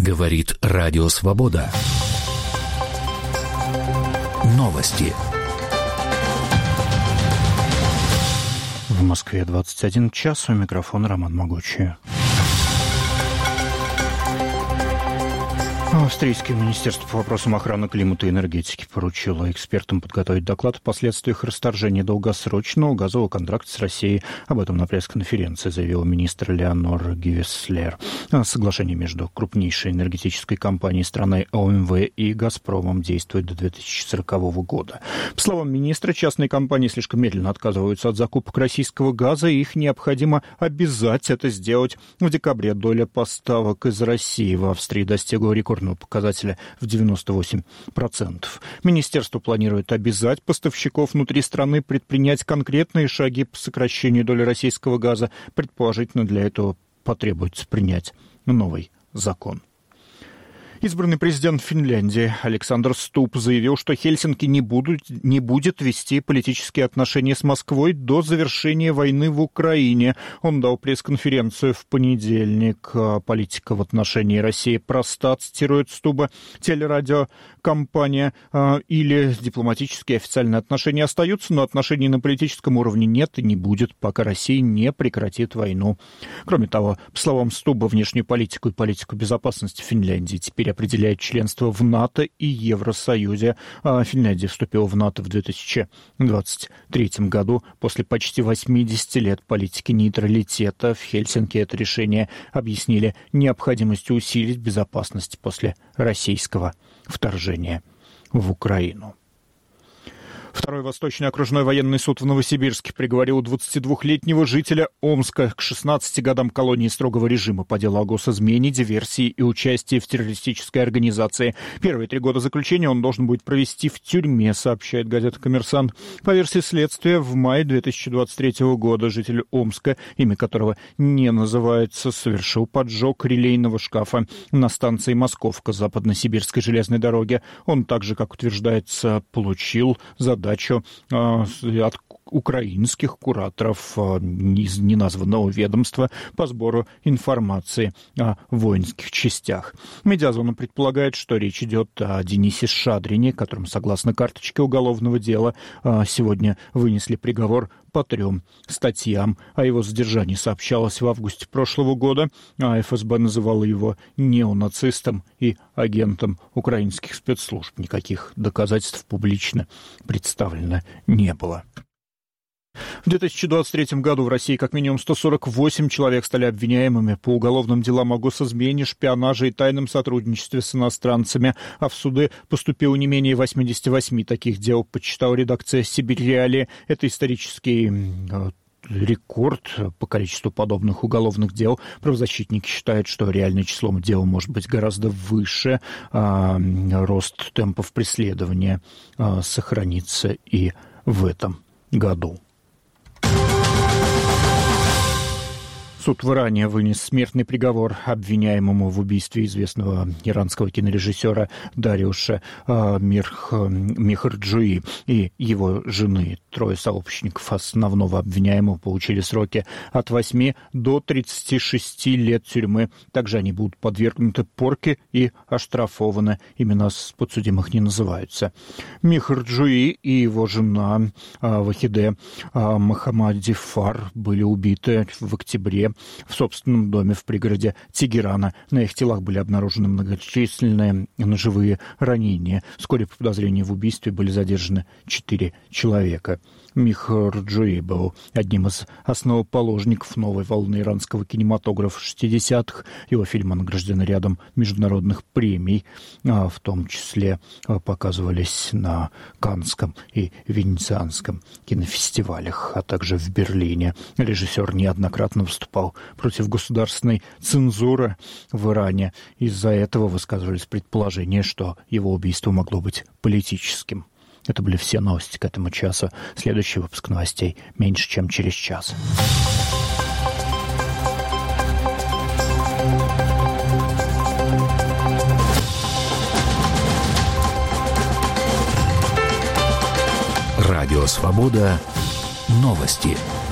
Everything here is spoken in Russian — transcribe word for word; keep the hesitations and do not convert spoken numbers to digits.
Говорит Радио Свобода. Новости. В Москве двадцать один час. У микрофона Роман Могучий. Австрийское министерство по вопросам охраны климата и энергетики поручило экспертам подготовить доклад о последствиях расторжения долгосрочного газового контракта с Россией. Об этом на пресс-конференции заявил министр Леонор Гевеслер. Соглашение между крупнейшей энергетической компанией страны О М В и «Газпромом» действует до две тысячи сорокового года. По словам министра, частные компании слишком медленно отказываются от закупок российского газа, и их необходимо обязать это сделать. В декабре доля поставок из России в Австрии достигла рекордного показателя в девяносто восемь процентов. Министерство планирует обязать поставщиков внутри страны предпринять конкретные шаги по сокращению доли российского газа. Предположительно, для этого потребуется принять новый закон. Избранный президент Финляндии Александр Стуб заявил, что Хельсинки не, будут, не будет вести политические отношения с Москвой до завершения войны в Украине. Он дал пресс-конференцию в понедельник. Политика в отношении России проста, цитирует Стуба. Телерадиокомпания э, или дипломатические официальные отношения остаются, но отношений на политическом уровне нет и не будет, пока Россия не прекратит войну. Кроме того, по словам Стуба, внешнюю политику и политику безопасности Финляндии теперь определяет членство в НАТО и Евросоюзе. Финляндия вступила в НАТО в две тысячи двадцать третьем году. После почти восьмидесяти лет политики нейтралитета в Хельсинки это решение объяснили необходимостью усилить безопасность после российского вторжения в Украину. Второй Восточный окружной военный суд в Новосибирске приговорил двадцатидвухлетнего жителя Омска к шестнадцати годам колонии строгого режима по делу о госизмене, диверсии и участии в террористической организации. Первые три года заключения он должен будет провести в тюрьме, сообщает газета «Коммерсант». По версии следствия, в мае две тысячи двадцать третьего года житель Омска, имя которого не называется, совершил поджог релейного шкафа на станции Московка Западно-Сибирской железной дороги. Он также, как утверждается, получил задачу от украинских кураторов из неназванного ведомства по сбору информации о воинских частях. Медиазона предполагает, что речь идет о Денисе Шадрине, которому, согласно карточке уголовного дела, сегодня вынесли приговор по трем статьям. О его задержании сообщалось в августе прошлого года, а Эф Эс Бэ называла его неонацистом и агентом украинских спецслужб. Никаких доказательств публично представлено не было. В две тысячи двадцать третьем году в России как минимум сто сорок восемь человек стали обвиняемыми по уголовным делам о госизмене, шпионаже и тайном сотрудничестве с иностранцами, а в суды поступило не менее восемьдесят восемь таких дел, почитала редакция «Сибирь-Реалии». Это исторический рекорд по количеству подобных уголовных дел. Правозащитники считают, что реальное число дел может быть гораздо выше. А, рост темпов преследования а, сохранится и в этом году. Суд в Иране вынес смертный приговор обвиняемому в убийстве известного иранского кинорежиссера Дариуша э, Мирх, Мехрджуи и его жены. Трое сообщников основного обвиняемого получили сроки от восьми до тридцати шести лет тюрьмы. Также они будут подвергнуты порке и оштрафованы. Имена подсудимых не называются. Мехрджуи и его жена э, Вахиде э, Мохаммадифар были убиты в октябре в собственном доме в пригороде Тегерана. На их телах были обнаружены многочисленные ножевые ранения. Вскоре по подозрению в убийстве были задержаны четыре человека. Мехрджуи был одним из основоположников новой волны иранского кинематографа шестидесятых. Его фильмы награждены рядом международных премий, в том числе показывались на Каннском и Венецианском кинофестивалях, а также в Берлине. Режиссер неоднократно выступал против государственной цензуры в Иране. Из-за этого высказывались предположения, что его убийство могло быть политическим. Это были все новости к этому часу. Следующий выпуск новостей меньше, чем через час. Радио Свобода. Новости.